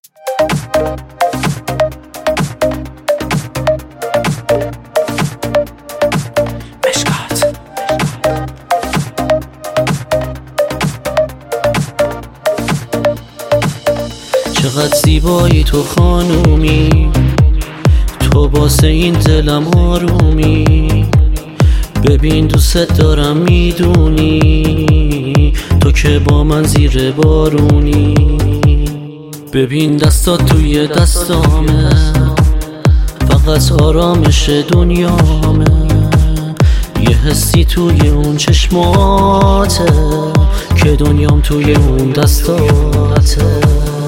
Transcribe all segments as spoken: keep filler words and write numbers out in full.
چقدر زیبایی تو خانومی، تو واسه این دلم آرومی. ببین دوست دارم میدونی، تو که با من زیر بارونی. ببین دستات توی دستامه، فقط آرامش دنیامه. یه حسی توی اون چشماته، که دنیام توی اون دستاته.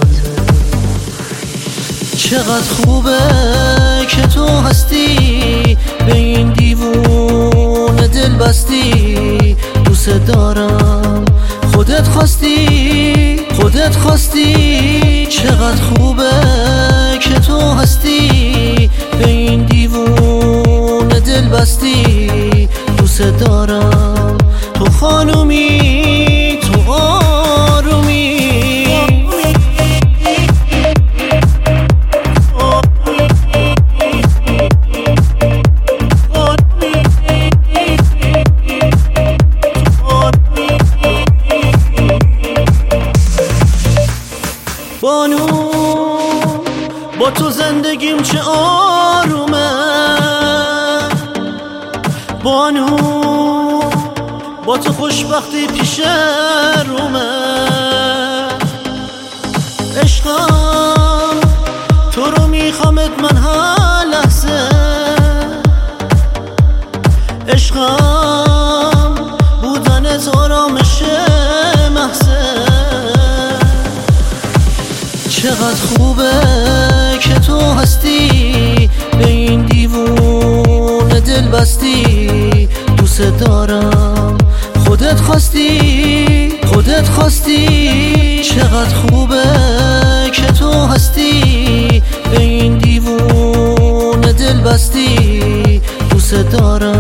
چقدر خوبه که تو هستی، به این دیوون دل بستی. دوست دارم خودت خواستی، خودت خواستی. چقدر خوبه که تو هستی، به این دیوون دل بستی. دوست دارم تو خانومی، تو آرومی. بانو با تو زندگیم چه آرومه. بانو با تو خوشبختی پیش رومه. عشقم تو رو میخوامت من هر لحظه. عشقم بودنت آرامش محضه. چقدر خوبه که تو هستی، به این دیوون دل بستی. دوست دارم خودت خواستی، خودت خواستی. چقدر خوبه که تو هستی، به این دیوون دل بستی. دوست دارم